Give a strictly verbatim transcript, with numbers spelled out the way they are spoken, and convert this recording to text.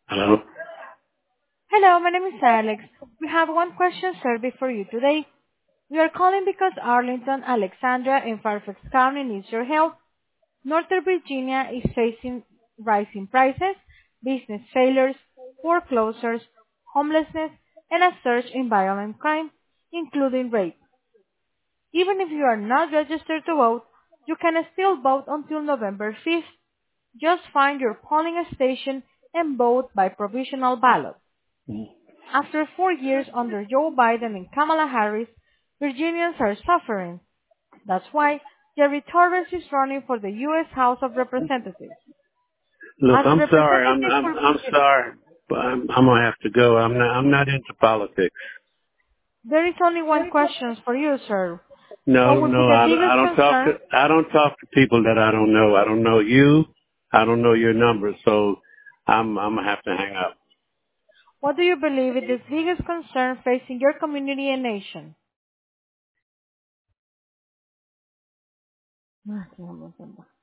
Hello? Hello, my name is Alex. We have one question survey for you today. We are calling because Arlington, Alexandria, and Fairfax County needs your help. Northern Virginia is facing rising prices, business failures, foreclosures, homelessness, and a surge in violent crime, including rape. Even if you are not registered to vote, you can still vote until November fifth. Just find your polling station and vote by provisional ballot. After four years under Joe Biden and Kamala Harris, Virginians are suffering. That's why Jerry Torres is running for the U S House of Representatives. Look, As a I'm sorry. I'm representative I'm for I'm Virginia, sorry, but I'm I'm gonna have to go. I'm not I'm not into politics. there is only one question for you, sir. What No, would be no, the I I biggest don't talk to concern? I don't talk to people that I don't know. I don't know you. I don't know your number, so I'm I'm gonna have to hang up. What do you believe is the biggest concern facing your community and nation? Ah, qué vamos a hacer.